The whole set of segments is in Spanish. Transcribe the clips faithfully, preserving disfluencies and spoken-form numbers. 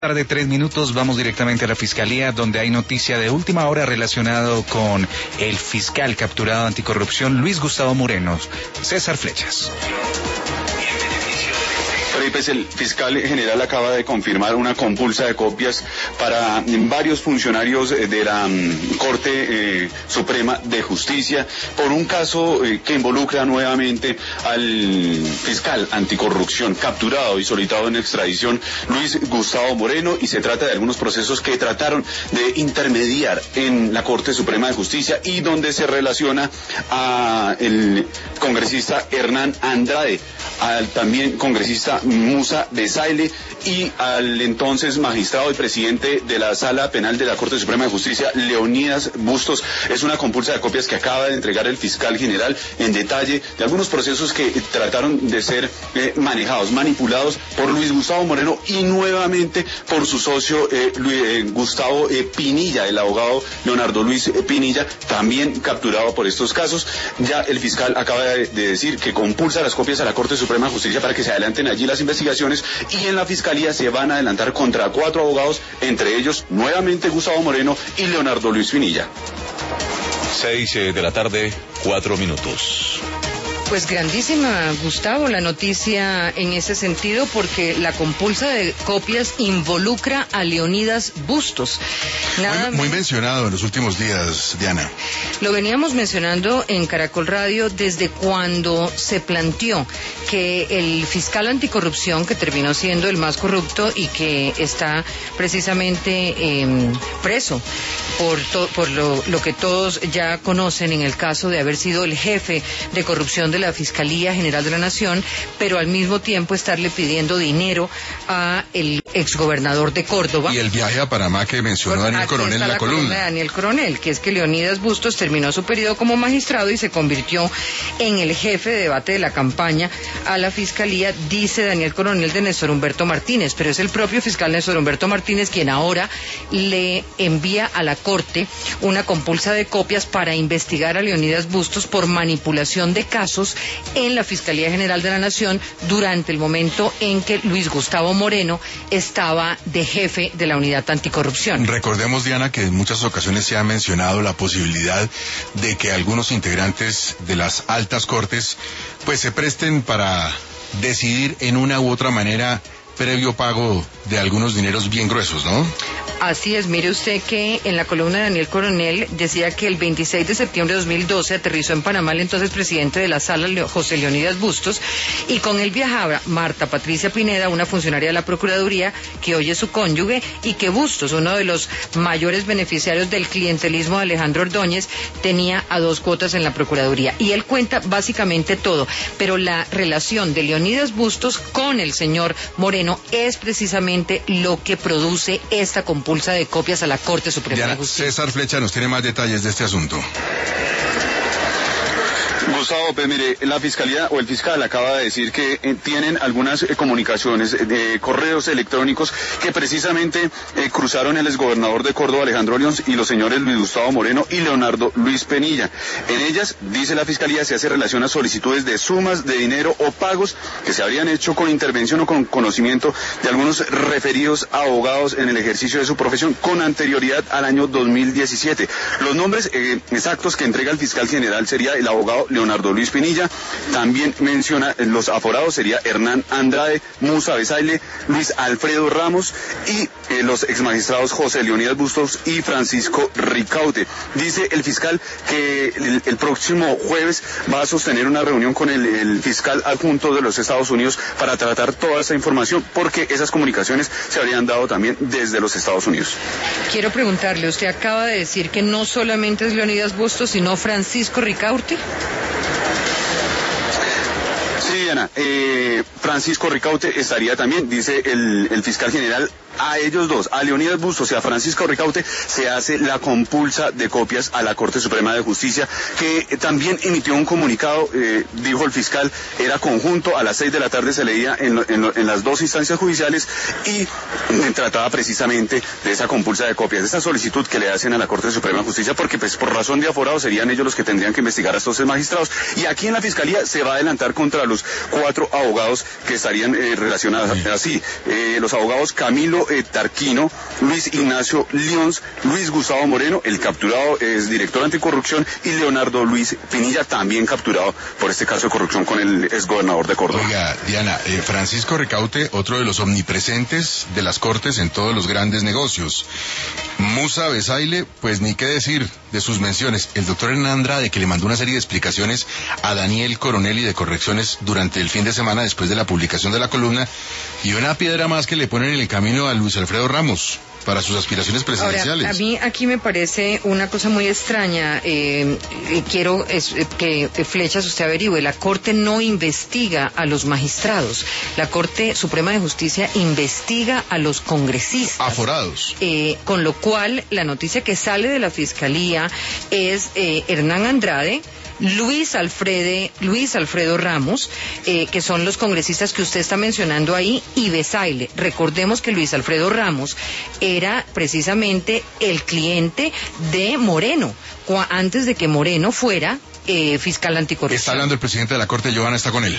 Tarde, tres minutos, vamos directamente a la Fiscalía, donde hay noticia de última hora relacionado con el fiscal capturado anticorrupción Luis Gustavo Moreno. César Flechas. Pues el fiscal general acaba de confirmar una compulsa de copias para varios funcionarios de la um, Corte eh, Suprema de Justicia por un caso eh, que involucra nuevamente al fiscal anticorrupción capturado y solicitado en extradición Luis Gustavo Moreno, y se trata de algunos procesos que trataron de intermediar en la Corte Suprema de Justicia y donde se relaciona a el congresista Hernán Andrade, al también congresista Musa Besaile y al entonces magistrado y presidente de la Sala Penal de la Corte Suprema de Justicia, Leonidas Bustos. Es una compulsa de copias que acaba de entregar el fiscal general en detalle de algunos procesos que trataron de ser eh, manejados, manipulados por Luis Gustavo Moreno y nuevamente por su socio eh, Luis, eh, Gustavo eh, Pinilla, el abogado Leonardo Luis eh, Pinilla, también capturado por estos casos. Ya el fiscal acaba de, de decir que compulsa las copias a la Corte Suprema de Justicia para que se adelanten allí las investigaciones, y en la fiscalía se van a adelantar contra cuatro abogados, entre ellos nuevamente Gustavo Moreno y Leonardo Luis Pinilla. Seis de la tarde, cuatro minutos. Pues grandísima, Gustavo, la noticia en ese sentido, porque la compulsa de copias involucra a Leonidas Bustos. Nada muy, muy mencionado en los últimos días, Diana. Lo veníamos mencionando en Caracol Radio desde cuando se planteó que el fiscal anticorrupción, que terminó siendo el más corrupto y que está precisamente eh, preso por, to, por lo, lo que todos ya conocen en el caso de haber sido el jefe de corrupción de la Fiscalía General de la Nación, pero al mismo tiempo estarle pidiendo dinero a el exgobernador de Córdoba. Y el viaje a Panamá que mencionó Daniel Coronel en la, la columna. De Daniel Coronel, que es que Leonidas Bustos terminó su periodo como magistrado y se convirtió en el jefe de debate de la campaña a la Fiscalía, dice Daniel Coronel, de Néstor Humberto Martínez, pero es el propio fiscal Néstor Humberto Martínez quien ahora le envía a la Corte una compulsa de copias para investigar a Leonidas Bustos por manipulación de casos en la Fiscalía General de la Nación durante el momento en que Luis Gustavo Moreno estaba de jefe de la unidad anticorrupción. Recordemos, Diana, que en muchas ocasiones se ha mencionado la posibilidad de que algunos integrantes de las altas cortes pues se presten para decidir en una u otra manera previo pago de algunos dineros bien gruesos, ¿no? Así es, mire usted que en la columna de Daniel Coronel decía que el veintiséis de septiembre de dos mil doce aterrizó en Panamá el entonces presidente de la Sala, José Leonidas Bustos, y con él viajaba Marta Patricia Pineda, una funcionaria de la Procuraduría, que hoy es su cónyuge, y que Bustos, uno de los mayores beneficiarios del clientelismo de Alejandro Ordóñez, tenía a dos cuotas en la Procuraduría. Y él cuenta básicamente todo, pero la relación de Leonidas Bustos con el señor Moreno es precisamente lo que produce esta compulsa de copias a la Corte Suprema Diana, de Justicia. César Flecha nos tiene más detalles de este asunto. Gustavo, pues mire, la fiscalía o el fiscal acaba de decir que eh, tienen algunas eh, comunicaciones de eh, correos electrónicos que precisamente eh, cruzaron el exgobernador de Córdoba, Alejandro León, y los señores Luis Gustavo Moreno y Leonardo Luis Pinilla. En ellas, dice la fiscalía, se hace relación a solicitudes de sumas de dinero o pagos que se habrían hecho con intervención o con conocimiento de algunos referidos abogados en el ejercicio de su profesión con anterioridad al año dos mil diecisiete. Los nombres eh, exactos que entrega el fiscal general sería el abogado Leonardo Luis Pinilla, también menciona los aforados, sería Hernán Andrade, Musa Besaile, Luis Alfredo Ramos y eh, los exmagistrados José Leonidas Bustos y Francisco Ricaute. Dice el fiscal que el, el próximo jueves va a sostener una reunión con el, el fiscal adjunto de los Estados Unidos para tratar toda esa información, porque esas comunicaciones se habrían dado también desde los Estados Unidos. Quiero preguntarle, usted acaba de decir que no solamente es Leonidas Bustos, sino Francisco Ricaute. Sí, Diana, eh, Francisco Ricaute estaría también, dice el, el fiscal general. A ellos dos, a Leonidas Bustos y a Francisco Ricaute, se hace la compulsa de copias a la Corte Suprema de Justicia, que también emitió un comunicado, eh, dijo el fiscal, era conjunto, a las seis de la tarde se leía en, lo, en, lo, en las dos instancias judiciales y eh, trataba precisamente de esa compulsa de copias, de esa solicitud que le hacen a la Corte Suprema de Justicia, porque pues por razón de aforado serían ellos los que tendrían que investigar a estos magistrados. Y aquí en la Fiscalía se va a adelantar contra los cuatro abogados que estarían eh, relacionadas sí. así. Eh, los abogados Camilo eh, Tarquino, Luis Ignacio Lions, Luis Gustavo Moreno, el capturado es director anticorrupción, y Leonardo Luis Pinilla, también capturado por este caso de corrupción con el exgobernador de Córdoba. Oiga, Diana, eh, Francisco Ricaurte, otro de los omnipresentes de las Cortes en todos los grandes negocios. Musa Besaile, pues ni qué decir de sus menciones. El doctor Hernán Andrade, que le mandó una serie de explicaciones a Daniel Coronel y de correcciones durante el fin de semana después de la publicación de la columna, y una piedra más que le ponen en el camino a Luis Alfredo Ramos para sus aspiraciones presidenciales. Ahora, a mí aquí me parece una cosa muy extraña. Eh, eh, quiero es, eh, que eh, Flechas usted averigüe. La Corte no investiga a los magistrados. La Corte Suprema de Justicia investiga a los congresistas. Aforados. Eh, con lo cual, la noticia que sale de la Fiscalía es eh, Hernán Andrade, Luis Alfrede, Luis Alfredo Ramos, eh, que son los congresistas que usted está mencionando ahí, y Besaile. Recordemos que Luis Alfredo Ramos era precisamente el cliente de Moreno, antes de que Moreno fuera eh, fiscal anticorrupción. Está hablando el presidente de la Corte, Giovanna está con él.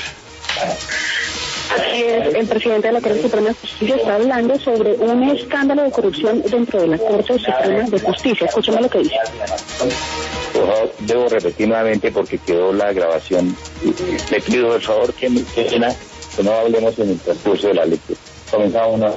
Así es, el presidente de la Corte Suprema de Justicia está hablando sobre un escándalo de corrupción dentro de la Corte Suprema de Justicia. Escúchame lo que dice. Debo repetir nuevamente porque quedó la grabación. Le pido por favor que, que, que no hablemos en el transcurso de la lectura. Comenzamos una.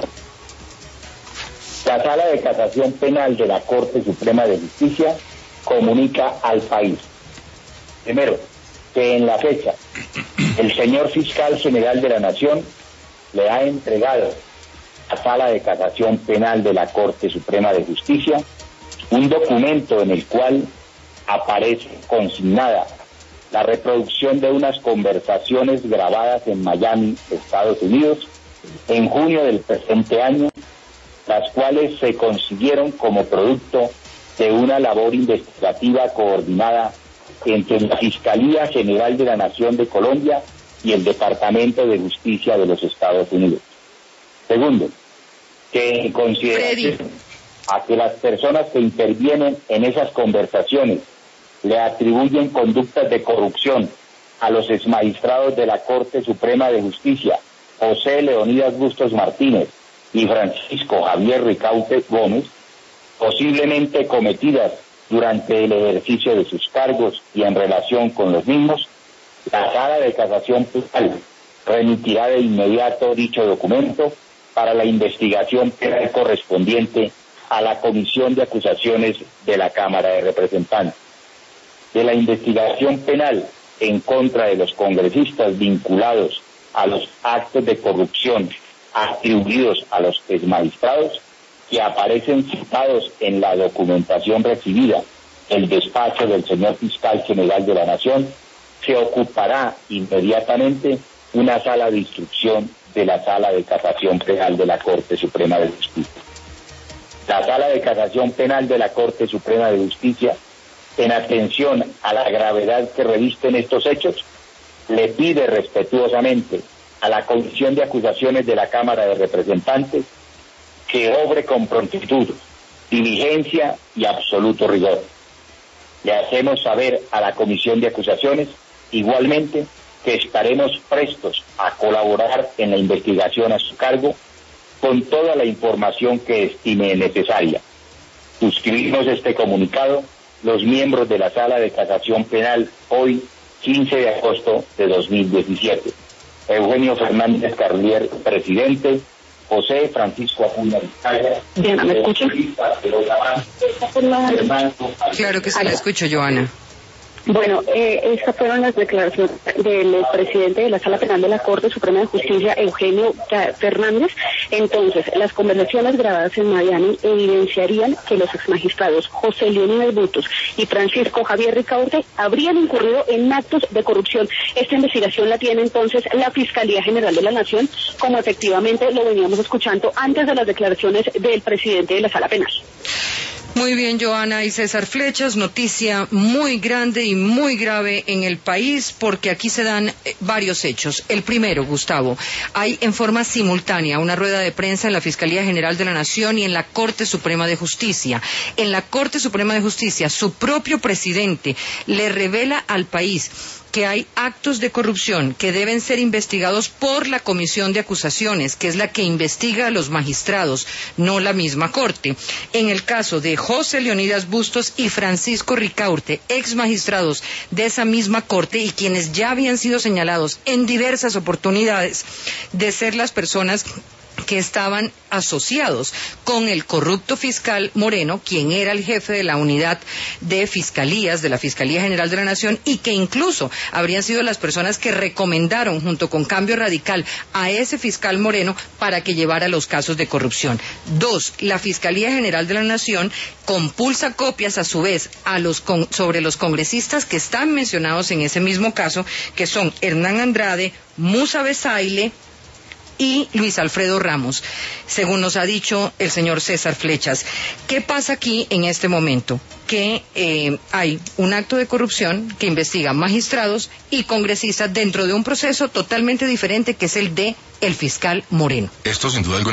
La Sala de Casación Penal de la Corte Suprema de Justicia comunica al país, primero, que en la fecha el señor fiscal general de la Nación le ha entregado a la Sala de Casación Penal de la Corte Suprema de Justicia un documento en el cual aparece consignada la reproducción de unas conversaciones grabadas en Miami, Estados Unidos, en junio del presente año, las cuales se consiguieron como producto de una labor investigativa coordinada entre la Fiscalía General de la Nación de Colombia y el Departamento de Justicia de los Estados Unidos. Segundo, que en consideración a que las personas que intervienen en esas conversaciones le atribuyen conductas de corrupción a los exmagistrados de la Corte Suprema de Justicia, José Leonidas Bustos Martínez y Francisco Javier Ricaurte Gómez, posiblemente cometidas durante el ejercicio de sus cargos y en relación con los mismos, la Sala de Casación Penal remitirá de inmediato dicho documento para la investigación penal correspondiente a la Comisión de Acusaciones de la Cámara de Representantes. De la investigación penal en contra de los congresistas vinculados a los actos de corrupción atribuidos a los exmagistrados que aparecen citados en la documentación recibida del despacho del señor fiscal general de la Nación, se ocupará inmediatamente una sala de instrucción de la Sala de Casación Penal de la Corte Suprema de Justicia. La Sala de Casación Penal de la Corte Suprema de Justicia, en atención a la gravedad que revisten estos hechos, le pide respetuosamente a la Comisión de Acusaciones de la Cámara de Representantes que obre con prontitud, diligencia y absoluto rigor. Le hacemos saber a la Comisión de Acusaciones, igualmente, que estaremos prestos a colaborar en la investigación a su cargo con toda la información que estime necesaria. Suscribimos este comunicado los miembros de la Sala de Casación Penal hoy, quince de agosto de dos mil diecisiete. Eugenio Fernández Carlier, presidente. José Francisco Acuña Vizcaya. Diana, ¿me escucha? Claro que sí, la escucho, Joana. Bueno, eh, estas fueron las declaraciones del presidente de la Sala Penal de la Corte Suprema de Justicia, Eugenio Fernández. Entonces, las conversaciones grabadas en Miami evidenciarían que los exmagistrados José Leonidas Bustos y Francisco Javier Ricaurte habrían incurrido en actos de corrupción. Esta investigación la tiene entonces la Fiscalía General de la Nación, como efectivamente lo veníamos escuchando antes de las declaraciones del presidente de la Sala Penal. Muy bien, Joana y César Flechas, noticia muy grande y muy grave en el país porque aquí se dan eh, varios hechos. El primero, Gustavo, hay en forma simultánea una rueda de prensa en la Fiscalía General de la Nación y en la Corte Suprema de Justicia. En la Corte Suprema de Justicia, su propio presidente le revela al país que hay actos de corrupción que deben ser investigados por la Comisión de Acusaciones, que es la que investiga a los magistrados, no la misma Corte. En el caso de José Leonidas Bustos y Francisco Ricaurte, ex magistrados de esa misma Corte y quienes ya habían sido señalados en diversas oportunidades de ser las personas que estaban asociados con el corrupto fiscal Moreno, quien era el jefe de la unidad de fiscalías de la Fiscalía General de la Nación y que incluso habrían sido las personas que recomendaron junto con Cambio Radical a ese fiscal Moreno para que llevara los casos de corrupción. Dos, la Fiscalía General de la Nación compulsa copias a su vez a los con, sobre los congresistas que están mencionados en ese mismo caso, que son Hernán Andrade, Musa Besaile y Luis Alfredo Ramos, según nos ha dicho el señor César Flechas. ¿Qué pasa aquí en este momento? Que eh, hay un acto de corrupción que investiga magistrados y congresistas dentro de un proceso totalmente diferente que es el de el fiscal Moreno. Esto sin duda alguna